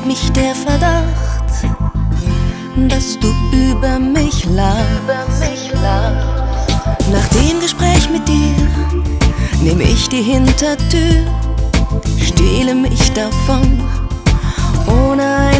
mich der Verdacht, dass du über mich lachst. Nach dem Gespräch mit dir nehm ich die Hintertür, stehle mich davon, ohne